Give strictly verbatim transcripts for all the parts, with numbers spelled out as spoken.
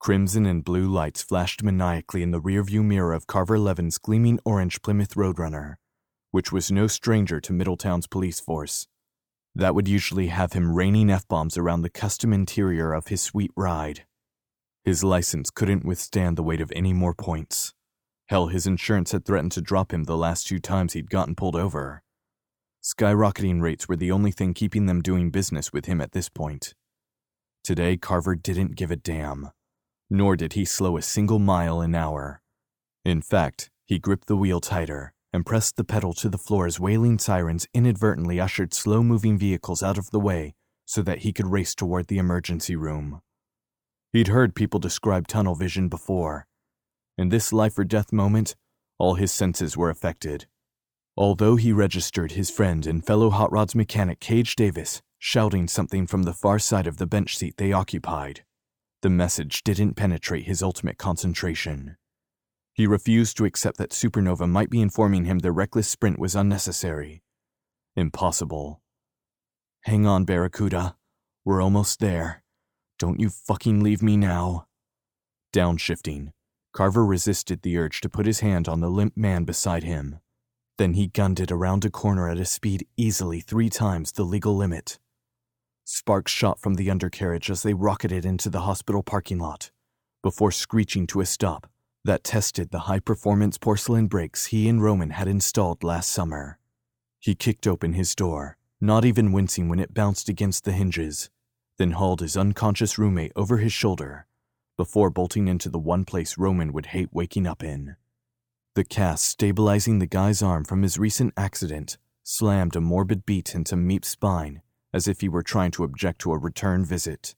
Crimson and blue lights flashed maniacally in the rearview mirror of Carver Levin's gleaming orange Plymouth Roadrunner, which was no stranger to Middletown's police force. That would usually have him raining F-bombs around the custom interior of his sweet ride. His license couldn't withstand the weight of any more points. Hell, his insurance had threatened to drop him the last two times he'd gotten pulled over. Skyrocketing rates were the only thing keeping them doing business with him at this point. Today, Carver didn't give a damn, nor did he slow a single mile an hour. In fact, he gripped the wheel tighter and pressed the pedal to the floor as wailing sirens inadvertently ushered slow-moving vehicles out of the way so that he could race toward the emergency room. He'd heard people describe tunnel vision before. In this life-or-death moment, all his senses were affected. Although he registered his friend and fellow Hot Rods mechanic Cage Davis shouting something from the far side of the bench seat they occupied, the message didn't penetrate his ultimate concentration. He refused to accept that Supernova might be informing him their reckless sprint was unnecessary. Impossible. Hang on, Barracuda. We're almost there. Don't you fucking leave me now. Downshifting, Carver resisted the urge to put his hand on the limp man beside him. Then he gunned it around a corner at a speed easily three times the legal limit. Sparks shot from the undercarriage as they rocketed into the hospital parking lot, before screeching to a stop that tested the high-performance porcelain brakes he and Roman had installed last summer. He kicked open his door, not even wincing when it bounced against the hinges, then hauled his unconscious roommate over his shoulder, before bolting into the one place Roman would hate waking up in. The cast stabilizing the guy's arm from his recent accident slammed a morbid beat into Meep's spine as if he were trying to object to a return visit.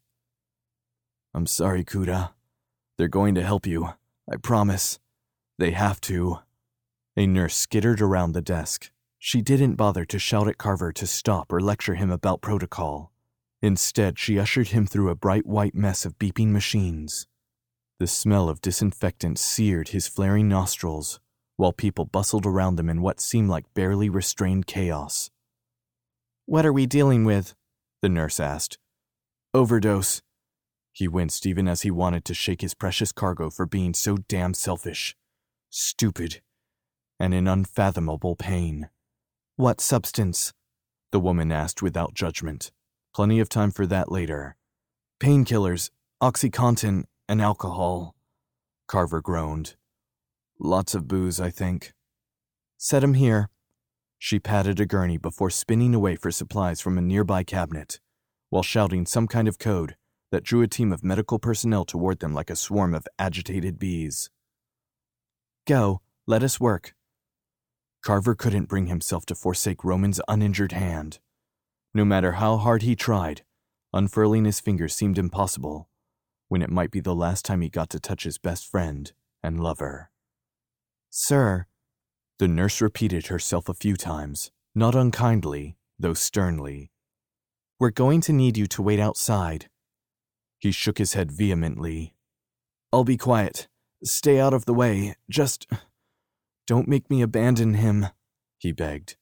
I'm sorry, Kuda. They're going to help you. I promise. They have to. A nurse skittered around the desk. She didn't bother to shout at Carver to stop or lecture him about protocol. Instead, she ushered him through a bright white mess of beeping machines. The smell of disinfectant seared his flaring nostrils, while people bustled around them in what seemed like barely restrained chaos. What are we dealing with? The nurse asked. Overdose. He winced even as he wanted to shake his precious cargo for being so damn selfish, stupid, and in unfathomable pain. What substance? The woman asked without judgment. Plenty of time for that later. Painkillers, OxyContin, and alcohol. Carver groaned. Lots of booze, I think. Set him here. She patted a gurney before spinning away for supplies from a nearby cabinet, while shouting some kind of code that drew a team of medical personnel toward them like a swarm of agitated bees. Go, let us work. Carver couldn't bring himself to forsake Roman's uninjured hand. No matter how hard he tried, unfurling his fingers seemed impossible, when it might be the last time he got to touch his best friend and lover. Sir, the nurse repeated herself a few times, not unkindly, though sternly. We're going to need you to wait outside. He shook his head vehemently. I'll be quiet. Stay out of the way. Just don't make me abandon him, he begged.